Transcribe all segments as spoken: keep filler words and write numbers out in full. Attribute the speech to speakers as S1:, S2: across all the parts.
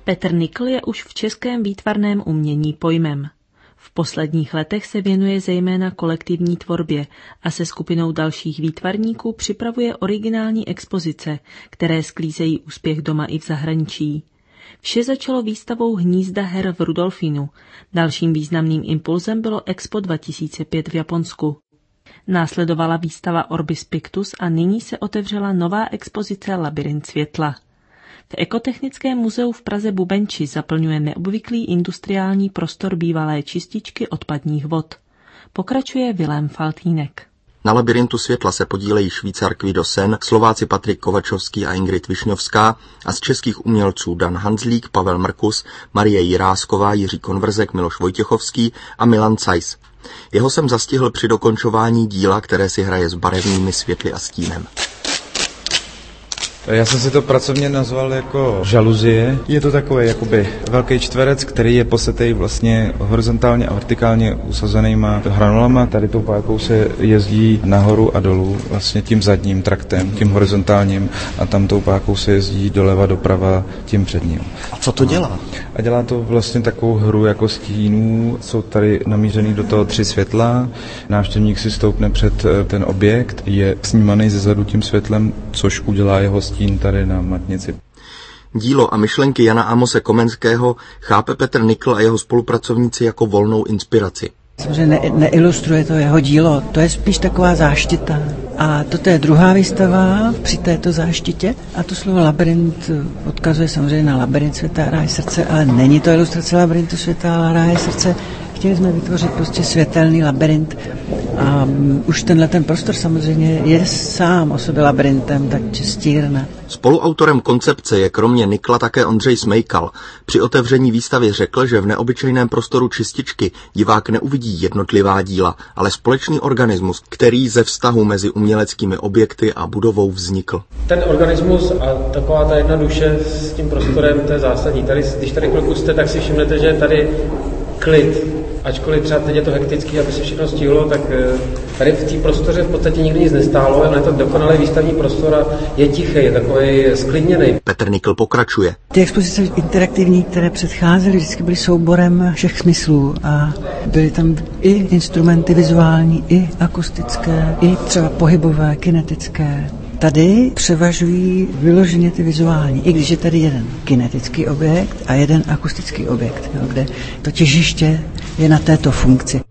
S1: Petr Nikl je už v českém výtvarném umění pojmem. V posledních letech se věnuje zejména kolektivní tvorbě a se skupinou dalších výtvarníků připravuje originální expozice, které sklízejí úspěch doma i v zahraničí. Vše začalo výstavou Hnízda her v Rudolfínu. Dalším významným impulzem bylo Expo dva tisíce pět v Japonsku. Následovala výstava Orbis Pictus a nyní se otevřela nová expozice Labyrint světla. V Ekotechnickém muzeu v Praze Bubenči zaplňuje neobvyklý industriální prostor bývalé čističky odpadních vod. Pokračuje Vilém Faltýnek.
S2: Na Labyrintu světla se podílejí Švýcar Guido Sen, Slováci Patrik Kovačovský a Ingrid Višňovská a z českých umělců Dan Hanzlík, Pavel Mrkus, Marie Jirásková, Jiří Konverzek, Miloš Vojtěchovský a Milan Cajs. Jeho jsem zastihl při dokončování díla, které si hraje s barevnými světly a stínem.
S3: Já jsem si to pracovně nazval jako žaluzie. Je to takový jakoby velký čtverec, který je posetej vlastně horizontálně a vertikálně usazenýma hranolama. Tady tou pákou se jezdí nahoru a dolů vlastně tím zadním traktem, tím horizontálním, a tam tou pákou se jezdí doleva doprava tím předním.
S2: A co to dělá?
S3: A dělá to vlastně takovou hru jako stínů. Jsou tady namířený do toho tři světla. Návštěvník si stoupne před ten objekt, je snímaný zezadu tím světlem, což udělá jeho stín tady na matnici.
S2: Dílo a myšlenky Jana Amose Komenského chápe Petr Nikl a jeho spolupracovníci jako volnou inspiraci.
S4: Samozřejmě ne, neilustruje to jeho dílo, to je spíš taková záštita. A toto je druhá výstava při této záštitě. A to slovo labyrint odkazuje samozřejmě na labyrint světa a ráje srdce, ale není to ilustrace labyrintu světa a ráje srdce. Chtěli jsme vytvořit prostě světelný labyrint a už tenhle ten prostor samozřejmě je sám o sobě labyrintem, tak čistírna.
S2: Spoluautorem koncepce je kromě Nikla také Ondřej Smejkal. Při otevření výstavy řekl, že v neobyčejném prostoru čističky divák neuvidí jednotlivá díla, ale společný organismus, který ze vztahu mezi uměleckými objekty a budovou vznikl.
S5: Ten organismus a taková ta jedna duše s tím prostorem, to je zásadní. Tady, když tady chvilku jste, tak si všimnete, že je tady klid. Ačkoliv třeba teď je to hektický, aby se všechno stihlo, tak tady v té prostoře v podstatě nikdy nic nestálo, ale je to dokonalý výstavní prostor a je tichý, je takový sklidněný.
S2: Petr Nikl pokračuje.
S4: Ty expozice interaktivní, které předcházely, vždycky byly souborem všech smyslů a byly tam i instrumenty vizuální, i akustické, i třeba pohybové, kinetické. Tady převažují vyloženě ty vizuální, i když je tady jeden kinetický objekt a jeden akustický objekt, jo, kde to těžiště je na této funkci.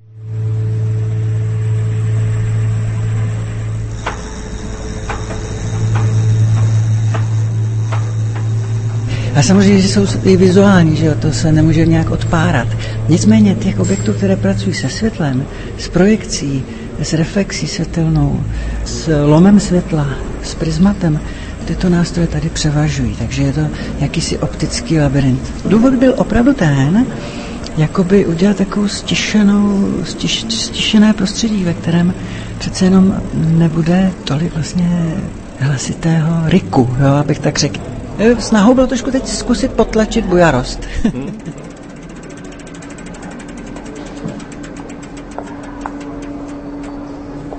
S4: A samozřejmě, že jsou i vizuální, že jo, to se nemůže nějak odpárat. Nicméně těch objektů, které pracují se světlem, s projekcí, s reflexí světelnou, s lomem světla, s prismatem, tyto nástroje tady převažují, takže je to jakýsi optický labyrint. Důvod byl opravdu ten, jakoby udělat takovou stišenou, stiš, stišené prostředí, ve kterém přece jenom nebude tolik vlastně hlasitého riku, jo, abych tak řekl. Snahou bylo trošku teď zkusit potlačit bujarost.